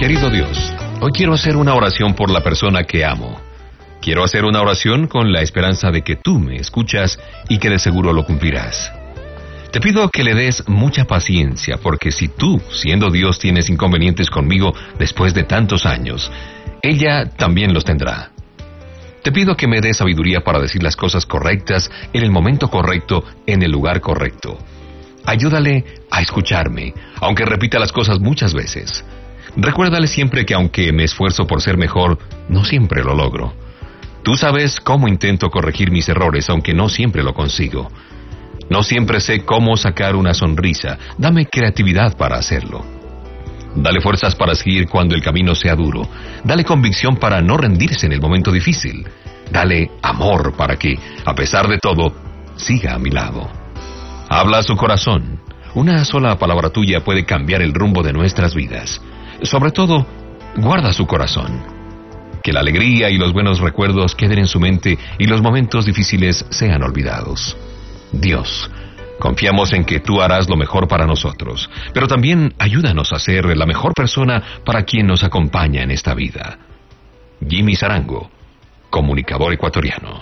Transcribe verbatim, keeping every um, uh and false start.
Querido Dios, hoy quiero hacer una oración por la persona que amo. Quiero hacer una oración con la esperanza de que tú me escuchas y que de seguro lo cumplirás. Te pido que le des mucha paciencia, porque si tú, siendo Dios, tienes inconvenientes conmigo después de tantos años, ella también los tendrá. Te pido que me des sabiduría para decir las cosas correctas, en el momento correcto, en el lugar correcto. Ayúdale a escucharme, aunque repita las cosas muchas veces. Recuérdale siempre que aunque me esfuerzo por ser mejor, no siempre lo logro. Tú sabes cómo intento corregir mis errores, aunque no siempre lo consigo. No siempre sé cómo sacar una sonrisa. Dame creatividad para hacerlo. Dale fuerzas para seguir cuando el camino sea duro. Dale convicción para no rendirse en el momento difícil. Dale amor para que, a pesar de todo, siga a mi lado. Habla a su corazón. Una sola palabra tuya puede cambiar el rumbo de nuestras vidas. Sobre todo, guarda su corazón. Que la alegría y los buenos recuerdos queden en su mente y los momentos difíciles sean olvidados. Dios, confiamos en que tú harás lo mejor para nosotros, pero también ayúdanos a ser la mejor persona para quien nos acompaña en esta vida. Jimmy Sarango, comunicador ecuatoriano.